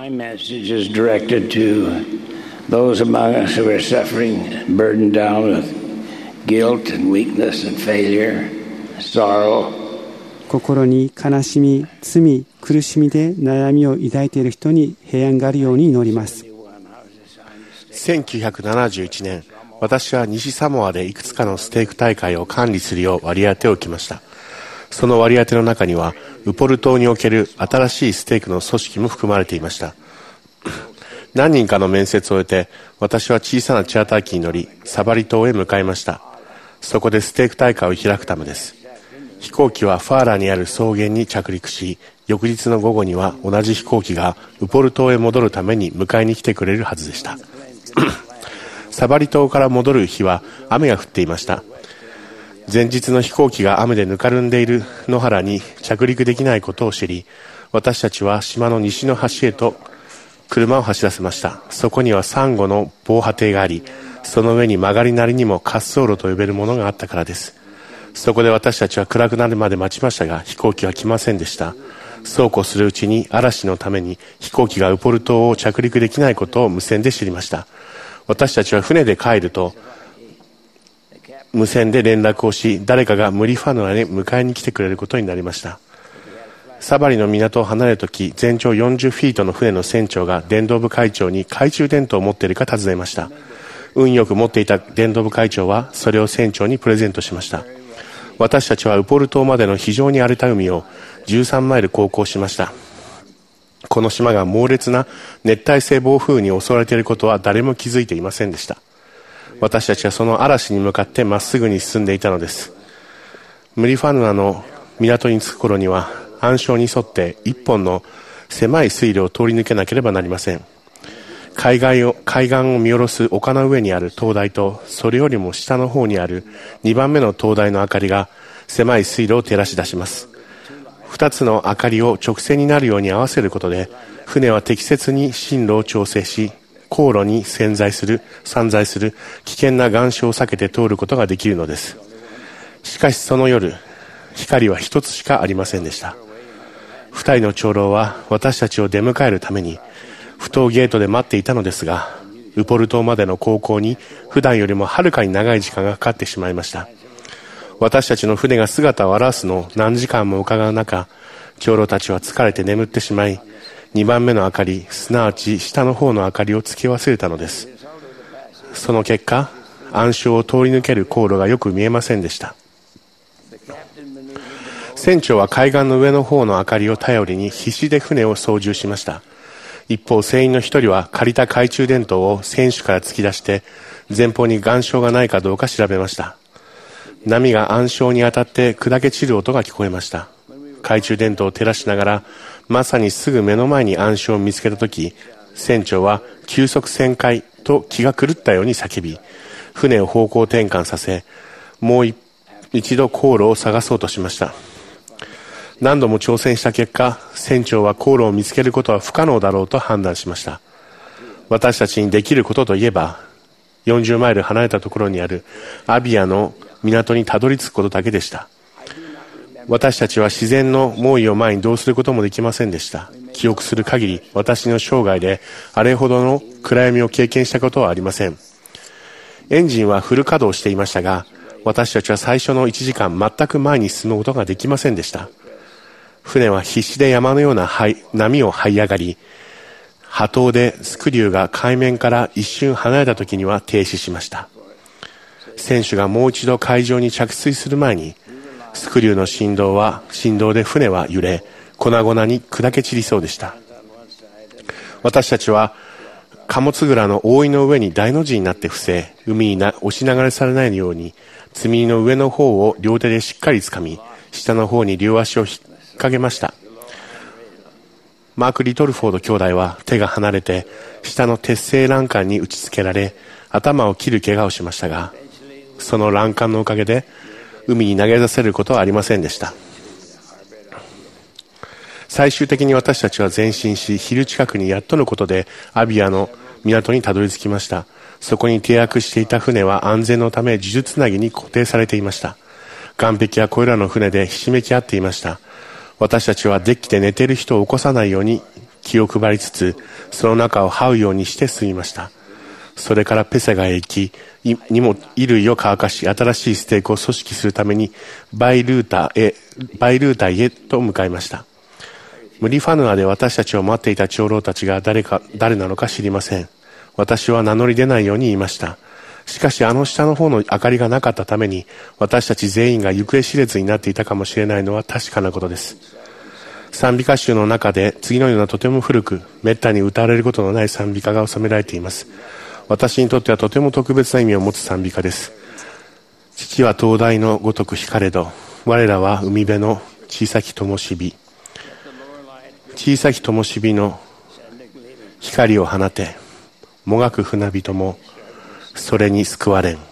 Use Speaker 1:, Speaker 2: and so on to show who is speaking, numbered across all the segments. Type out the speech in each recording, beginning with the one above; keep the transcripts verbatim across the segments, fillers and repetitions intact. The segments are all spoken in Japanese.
Speaker 1: My message is directed to those among us who are suffering, burdened down with guilt and weakness and failure, sorrow.
Speaker 2: 心に悲しみ、罪、苦しみで悩みを抱いている人に平安があるように祈ります。
Speaker 3: せんきゅうひゃくななじゅういちねん、私は西サモアでいくつかのステーク大会を管理するよう割り当てを受けました。その割り当ての中には、ウポル島における新しいステークの組織も含まれていました。何人かの面接を終えて、私は小さなチャーター機に乗り、サバリ島へ向かいました。そこでステーク大会を開くためです。飛行機はファーラにある草原に着陸し、翌日の午後には同じ飛行機がウポル島へ戻るために迎えに来てくれるはずでした。サバリ島から戻る日は雨が降っていました。前日の飛行機が雨でぬかるんでいる野原に着陸できないことを知り、私たちは島の西の端へと車を走らせました。そこにはサンゴの防波堤があり、その上に曲がりなりにも滑走路と呼べるものがあったからです。そこで私たちは暗くなるまで待ちましたが、飛行機は来ませんでした。そうこうするうちに嵐のために飛行機がウポル島を着陸できないことを無線で知りました。私たちは船で帰ると無線で連絡をし、誰かがムリファヌアに迎えに来てくれることになりました。サバリの港を離れるとき、全長よんじゅうフィートの船の船長が伝道部会長に懐中電灯を持っているか尋ねました。運よく持っていた伝道部会長はそれを船長にプレゼントしました。私たちはウポル島までの非常に荒れた海をじゅうさんマイル航行しました。この島が猛烈な熱帯性暴風に襲われていることは誰も気づいていませんでした。私たちはその嵐に向かってまっすぐに進んでいたのです。ムリファヌアの港に着く頃には暗礁に沿って一本の狭い水路を通り抜けなければなりません。海岸を、海岸を見下ろす丘の上にある灯台と、それよりも下の方にあるにばんめの灯台の明かりが狭い水路を照らし出します。二つの明かりを直線になるように合わせることで、船は適切に進路を調整し、航路に潜在する、散在する危険な岩礁を避けて通ることができるのです。しかしその夜、光は一つしかありませんでした。二人の長老は私たちを出迎えるために、埠頭ゲートで待っていたのですが、ウポル島までの航行に普段よりもはるかに長い時間がかかってしまいました。私たちの船が姿を現すのを何時間も伺う中、長老たちは疲れて眠ってしまい、にばんめの明かり、すなわち下の方の明かりをつけ忘れたのです。その結果、暗礁を通り抜ける航路がよく見えませんでした。船長は海岸の上の方の明かりを頼りに必死で船を操縦しました。一方、船員の一人は借りた懐中電灯を船首から突き出して前方に岩礁がないかどうか調べました。波が暗礁に当たって砕け散る音が聞こえました。懐中電灯を照らしながらまさにすぐ目の前に暗礁を見つけたとき、船長は急速旋回と気が狂ったように叫び、船を方向転換させ、もう一度航路を探そうとしました。何度も挑戦した結果、船長は航路を見つけることは不可能だろうと判断しました。私たちにできることといえば、よんじゅうマイル離れたところにあるアビアの港にたどり着くことだけでした。私たちは自然の猛威を前にどうすることもできませんでした。記憶する限り、私の生涯であれほどの暗闇を経験したことはありません。エンジンはフル稼働していましたが、私たちは最初のいちじかん全く前に進むことができませんでした。船は必死で山のような波を這い上がり、波頭でスクリューが海面から一瞬離れた時には停止しました。船首がもう一度海上に着水する前に、スクリューの振動は振動で船は揺れ、粉々に砕け散りそうでした。私たちは貨物蔵の覆いの上に大の字になって伏せ、海に押し流れされないように積み荷の上の方を両手でしっかり掴み、下の方に両足を引っ掛けました。マーク・リトルフォード兄弟は手が離れて下の鉄製欄干に打ち付けられ、頭を切る怪我をしましたが、その欄干のおかげで海に投げ出せることはありませんでした。最終的に私たちは前進し、昼近くにやっとのことでアビアの港にたどり着きました。そこに停泊していた船は安全のため呪術つなぎに固定されていました。岸壁はこれらの船でひしめき合っていました。私たちはデッキで寝ている人を起こさないように気を配りつつ、その中を這うようにして進みました。それからペセガへ行き、にも衣類を乾かし、新しいステークを組織するためにバイルータへ、バイルータへと向かいました。ムリファヌアで私たちを待っていた長老たちが誰か、誰なのか知りません。私は名乗り出ないように言いました。しかしあの下の方の明かりがなかったために、私たち全員が行方知れずになっていたかもしれないのは確かなことです。賛美歌集の中で次のようなとても古く、めったに歌われることのない賛美歌が収められています。私にとってはとても特別な意味を持つ賛美歌です。父は灯台のごとく光れど、我らは海辺の小さき灯火。小さき灯火の光を放て、もがく船人もそれに救われん。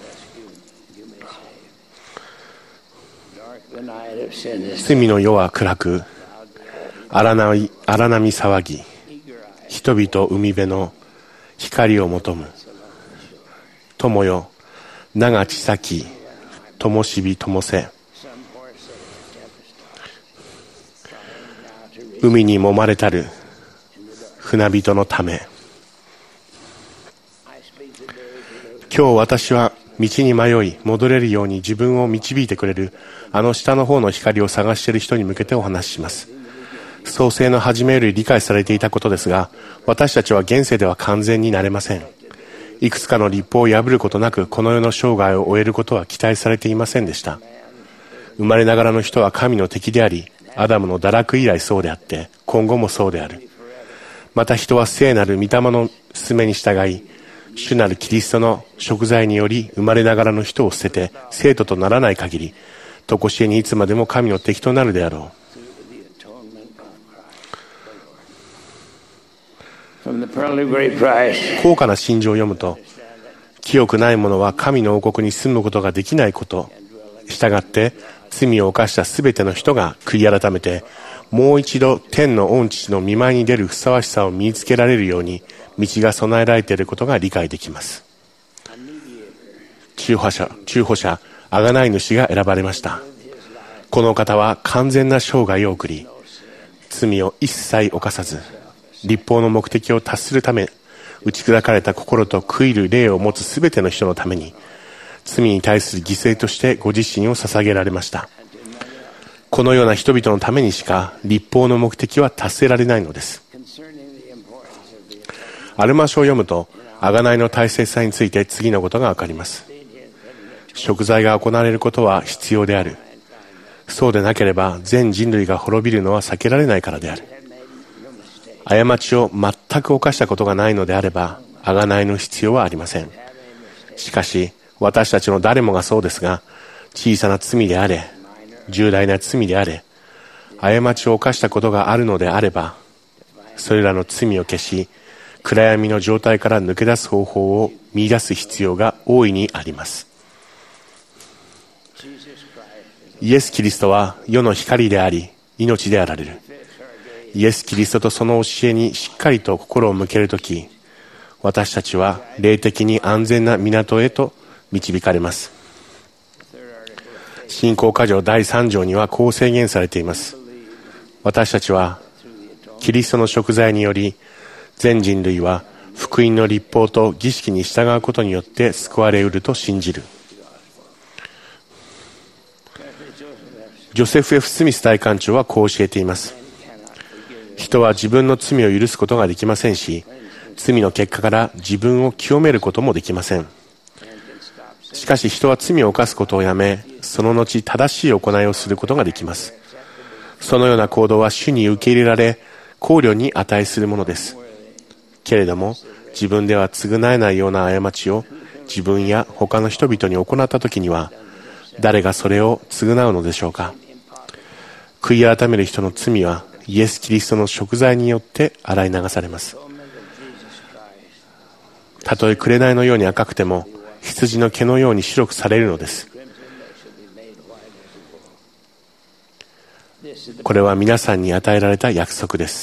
Speaker 3: 罪の世は暗く、荒波、荒波騒ぎ、人々海辺の光を求む。友よ、長ちさき、灯火灯せ。海に揉まれたる船人のため。今日私は道に迷い戻れるように自分を導いてくれるあの下の方の光を探している人に向けてお話しします。創世の初めより理解されていたことですが、私たちは現世では完全になれません。いくつかの律法を破ることなくこの世の生涯を終えることは期待されていませんでした。生まれながらの人は神の敵であり、アダムの堕落以来そうであって、今後もそうである。また人は聖なる御霊の勧めに従い、主なるキリストの贖罪により生まれながらの人を捨てて生徒とならない限り、常しえにいつまでも神の敵となるであろう。高価な真情を読むと、清くない者は神の王国に住むことができないこと、したがって罪を犯したすべての人が悔い改めて、もう一度天の御父の御前に出るふさわしさを身につけられるように道が備えられていることが理解できます。中保者、中保者、贖い主が選ばれました。この方は完全な生涯を送り、罪を一切犯さず、律法の目的を達するため、打ち砕かれた心と悔いる霊を持つすべての人のために、罪に対する犠牲としてご自身を捧げられました。このような人々のためにしか律法の目的は達せられないのです。アルマ書を読むと、贖いの大切さについて次のことがわかります。贖罪が行われることは必要である。そうでなければ全人類が滅びるのは避けられないからである。過ちを全く犯したことがないのであれば、贖いの必要はありません。しかし、私たちの誰もがそうですが、小さな罪であれ、重大な罪であれ、過ちを犯したことがあるのであれば、それらの罪を消し、暗闇の状態から抜け出す方法を見出す必要が大いにあります。イエス・キリストは世の光であり、命であられる。イエス・キリストとその教えにしっかりと心を向けるとき、私たちは霊的に安全な港へと導かれます。信仰箇条だいさん条にはこう制限されています。私たちはキリストの贖罪により、全人類は福音の律法と儀式に従うことによって救われうると信じる。ジョセフ・ F ・スミス大官長はこう教えています。人は自分の罪を許すことができませんし、罪の結果から自分を清めることもできません。しかし人は罪を犯すことをやめ、その後正しい行いをすることができます。そのような行動は主に受け入れられ、考慮に値するものです。けれども、自分では償えないような過ちを自分や他の人々に行ったときには、誰がそれを償うのでしょうか。悔い改める人の罪はイエス・キリストの贖罪によって洗い流されます。たとえ紅のように赤くても羊の毛のように白くされるのです。これは皆さんに与えられた約束です。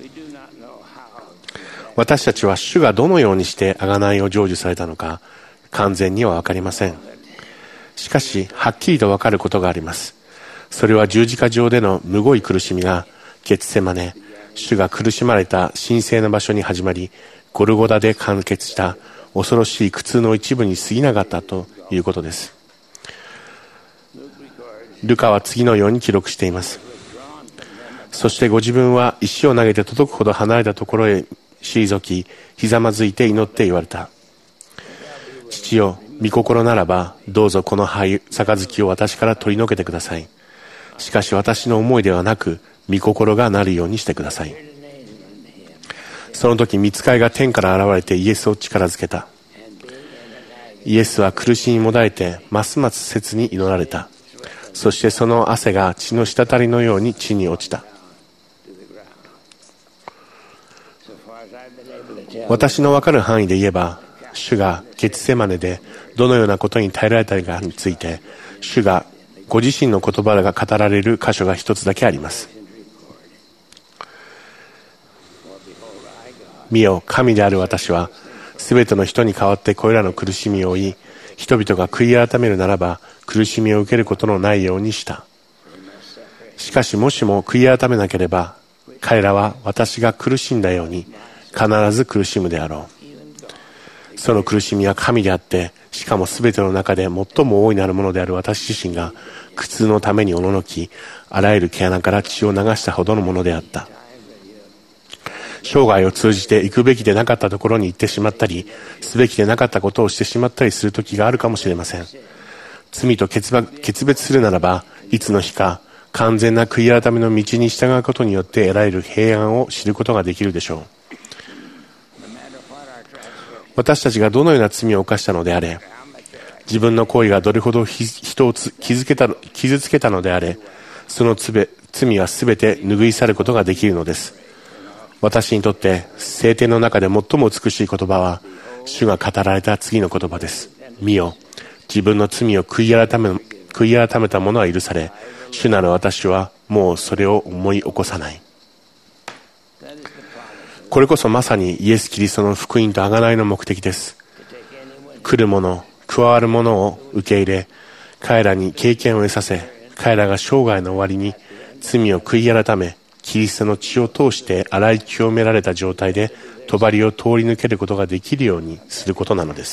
Speaker 3: 私たちは主がどのようにして贖いを成就されたのか完全には分かりません。しかしはっきりと分かることがあります。それは十字架上でのむごい苦しみがゲツセマネ、 主が苦しまれた神聖な場所に始まり、ゴルゴダで完結した恐ろしい苦痛の一部に過ぎなかったということです。ルカは次のように記録しています。そしてご自分は石を投げて届くほど離れたところへ退き、ひざまずいて祈って言われた。父よ、御心ならばどうぞこの杯杯を私から取り除けてください。しかし私の思いではなく御心がなるようにしてください。その時御使いが天から現れてイエスを力づけた。イエスは苦しみもだえてますます切に祈られた。そしてその汗が血の滴りのように地に落ちた。私の分かる範囲で言えば、主がゲツセマネでどのようなことに耐えられたかについて、主がご自身の言葉が語られる箇所が一つだけあります。見よ、神である私はすべての人に代わってこれらの苦しみを負い、人々が悔い改めるならば苦しみを受けることのないようにした。しかしもしも悔い改めなければ、彼らは私が苦しんだように必ず苦しむであろう。その苦しみは神であって、しかもすべての中で最も大いなるものである私自身が苦痛のためにおののき、あらゆる毛穴から血を流したほどのものであった。生涯を通じて行くべきでなかったところに行ってしまったり、すべきでなかったことをしてしまったりする時があるかもしれません。罪と決別するならば、いつの日か完全な悔い改めの道に従うことによって得られる平安を知ることができるでしょう。私たちがどのような罪を犯したのであれ、自分の行為がどれほど人を傷つけた、傷つけたのであれ、その罪はすべて拭い去ることができるのです。私にとって聖典の中で最も美しい言葉は、主が語られた次の言葉です。見よ、自分の罪を悔い改め、悔い改めた者は許され、主なる私はもうそれを思い起こさない。これこそまさにイエス・キリストの福音と贖いの目的です。来る者、加わる者を受け入れ、彼らに経験を得させ、彼らが生涯の終わりに罪を悔い改め、キリストの血を通して洗い清められた状態で帳を通り抜けることができるようにすることなのです。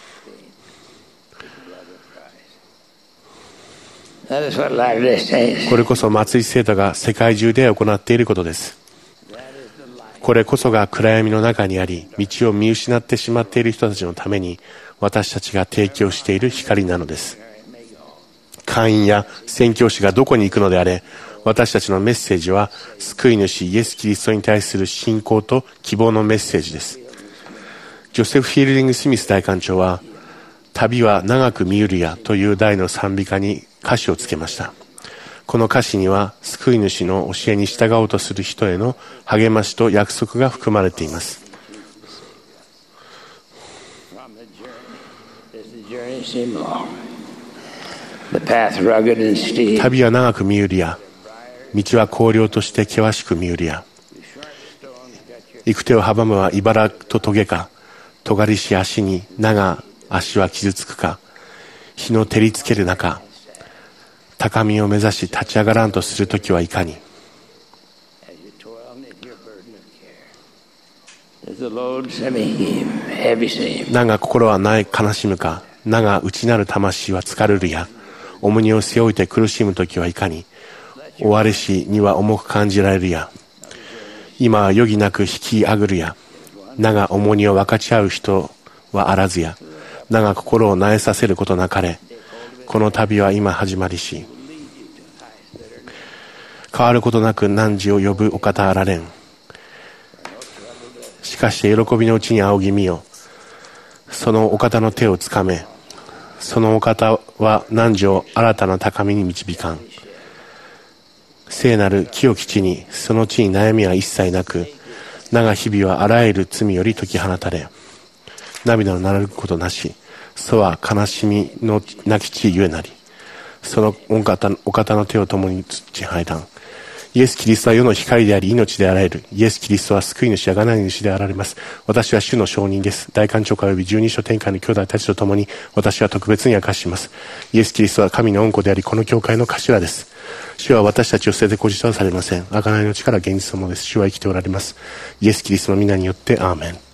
Speaker 3: これこそ松井聖徒が世界中で行っていることです。これこそが暗闇の中にあり、道を見失ってしまっている人たちのために私たちが提供している光なのです。会員や宣教師がどこに行くのであれ、私たちのメッセージは救い主イエス・キリストに対する信仰と希望のメッセージです。ジョセフ・フィールディング・スミス大官長は、旅は長く見ゆるやという題の賛美歌に歌詞をつけました。この歌詞には救い主の教えに従おうとする人への励ましと約束が含まれています。旅は長く見ゆるや、道は荒涼として険しく見ゆるや、行く手を阻むは茨と棘か、尖りし足に長足は傷つくか、日の照りつける中、高みを目指し立ち上がらんとするときはいかに。名が心はない悲しむか、名が内なる魂は疲れるや、重荷を背負いて苦しむときはいかに。終われしには重く感じられるや、今は余儀なく引きあぐるや、名が重荷を分かち合う人はあらずや、名が心を萎えさせることなかれ。この旅は今始まりし、変わることなく汝を呼ぶお方あられん。しかして喜びのうちに仰ぎ見よ、そのお方の手をつかめ、そのお方は汝を新たな高みに導かん。聖なる清き地に、その地に悩みは一切なく、長日々はあらゆる罪より解き放たれ、涙のなることなし、そは悲しみのなき地ゆえなり、そのお方、お方の手を共に土拝談、 イエス・キリストは世の光であり命であられる。イエス・キリストは救い主、あがない主であられます。私は主の証人です。大官長家及び十二所天下の兄弟たちと共に私は特別に明かします。イエス・キリストは神の恩子であり、この教会の頭です。主は私たちを捨ててこじとはされません。あがないの力は現実のものです。主は生きておられます。イエス・キリストの皆によってアーメン。